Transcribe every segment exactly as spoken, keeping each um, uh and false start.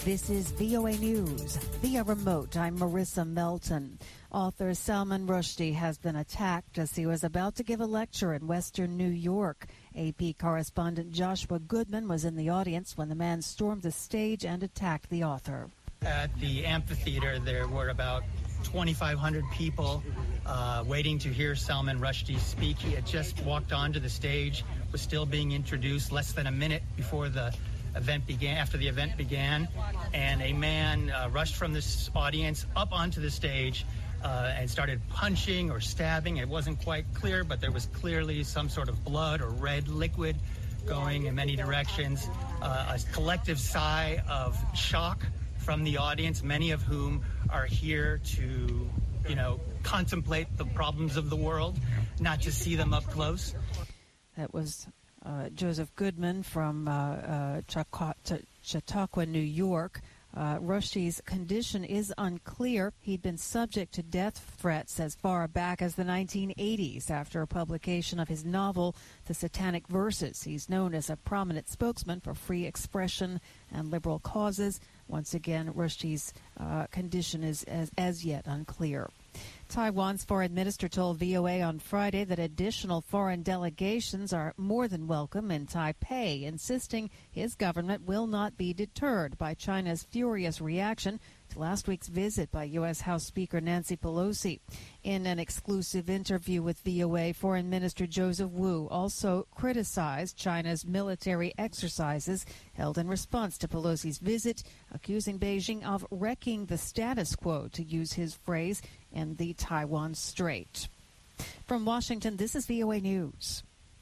This is V O A News. Via remote, I'm Marissa Melton. Author Salman Rushdie has been attacked as he was about to give a lecture in Western New York. A P correspondent Joshua Goodman was in the audience when the man stormed the stage and attacked the author. At the amphitheater, there were about twenty-five hundred people uh, waiting to hear Salman Rushdie speak. He had just walked onto the stage, was still being introduced less than a minute before the event began, after the event began, and a man uh, rushed from this audience up onto the stage uh, and started punching or stabbing. It wasn't quite clear, but there was clearly some sort of blood or red liquid going in many directions. Uh, a collective sigh of shock from the audience, many of whom are here to, you know, contemplate the problems of the world, not to see them up close. That was Uh, Joseph Goodman from uh, uh, Chautauqua, Chautauqua, New York. Uh, Rushdie's condition is unclear. He'd been subject to death threats as far back as the nineteen eighties after a publication of his novel, The Satanic Verses. He's known as a prominent spokesman for free expression and liberal causes. Once again, Rushdie's uh, condition is as, as yet unclear. Taiwan's foreign minister told V O A on Friday that additional foreign delegations are more than welcome in Taipei, insisting his government will not be deterred by China's furious reaction to last week's visit by U S House Speaker Nancy Pelosi. In an exclusive interview with V O A, Foreign Minister Joseph Wu also criticized China's military exercises held in response to Pelosi's visit, accusing Beijing of wrecking the status quo, to use his phrase, in the Taiwan Strait. From Washington, this is V O A News.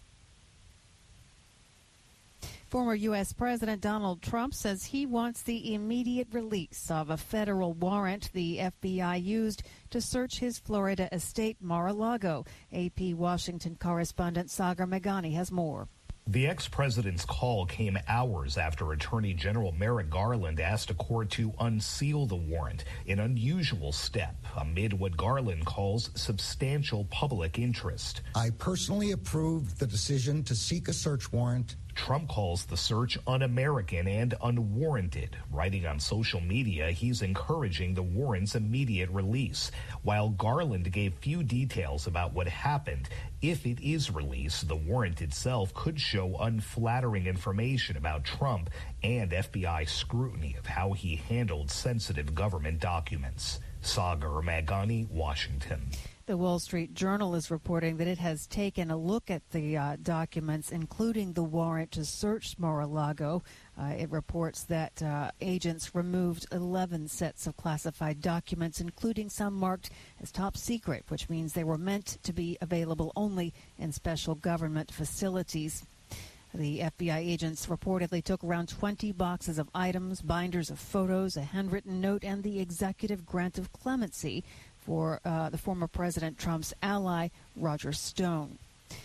Former U S. President Donald Trump says he wants the immediate release of a federal warrant the F B I used to search his Florida estate, Mar-a-Lago. A P Washington correspondent Sagar Meghani has more. The ex-president's call came hours after Attorney General Merrick Garland asked a court to unseal the warrant, an unusual step amid what Garland calls substantial public interest. I personally approved the decision to seek a search warrant. Trump calls the search un-American and unwarranted. Writing on social media, he's encouraging the warrant's immediate release. While Garland gave few details about what happened, if it is released, the warrant itself could show unflattering information about Trump and F B I scrutiny of how he handled sensitive government documents. Sagar Meghani, Washington. The Wall Street Journal is reporting that it has taken a look at the uh, documents, including the warrant to search Mar-a-Lago. Uh, it reports that uh, agents removed eleven sets of classified documents, including some marked as top secret, which means they were meant to be available only in special government facilities. The F B I agents reportedly took around twenty boxes of items, binders of photos, a handwritten note, and the executive grant of clemency for uh, the former President Trump's ally, Roger Stone.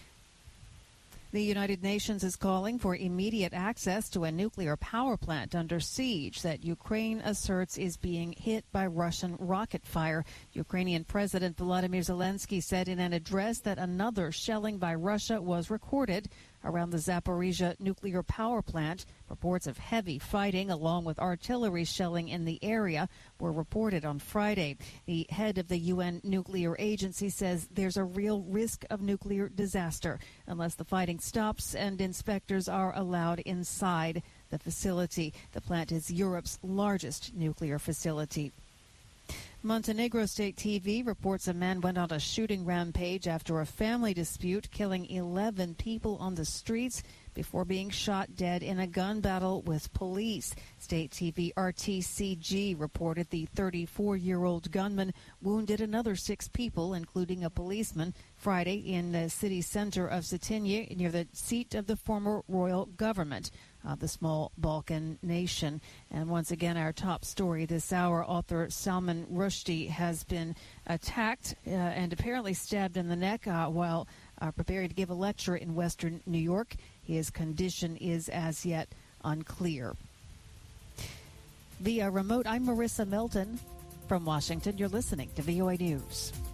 The United Nations is calling for immediate access to a nuclear power plant under siege that Ukraine asserts is being hit by Russian rocket fire. Ukrainian President Volodymyr Zelensky said in an address that another shelling by Russia was recorded around the Zaporizhzhia nuclear power plant. Reports of heavy fighting along with artillery shelling in the area were reported on Friday. The head of the U N nuclear agency says there's a real risk of nuclear disaster unless the fighting stops and inspectors are allowed inside the facility. The plant is Europe's largest nuclear facility. Montenegro State T V reports a man went on a shooting rampage after a family dispute, killing eleven people on the streets before being shot dead in a gun battle with police. State T V R T C G reported the thirty-four-year-old gunman wounded another six people, including a policeman, Friday in the city center of Cetinje, near the seat of the former royal government of the small Balkan nation. And once again, our top story this hour, author Salman Rushdie has been attacked uh, and apparently stabbed in the neck uh, while uh, preparing to give a lecture in Western New York. His condition is as yet unclear. Via remote, I'm Marissa Melton from Washington. You're listening to V O A News.